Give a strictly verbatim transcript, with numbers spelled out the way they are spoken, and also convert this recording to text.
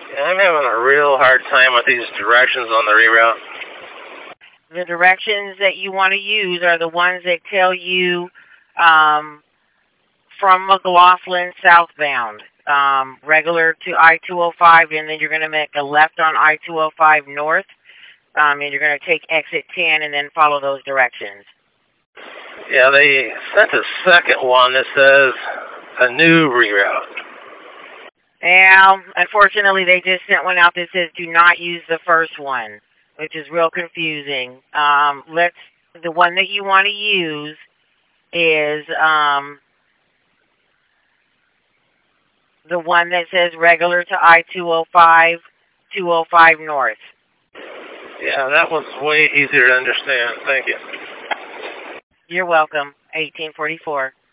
Yeah, I'm having a real hard time with these directions on the reroute. The directions that you want to use are the ones that tell you um, from McLaughlin southbound, um, regular to I two oh five, and then you're going to make a left on I two oh five north, um, and you're going to take exit ten and then follow those directions. Yeah, they sent a second one that says a new reroute. Yeah, unfortunately, they just sent one out that says do not use the first one, which is real confusing. Um, let's the one that you want to use is um, the one that says regular to I two oh five, two oh five north. Yeah, that was way easier to understand. Thank you. You're welcome. eighteen forty-four.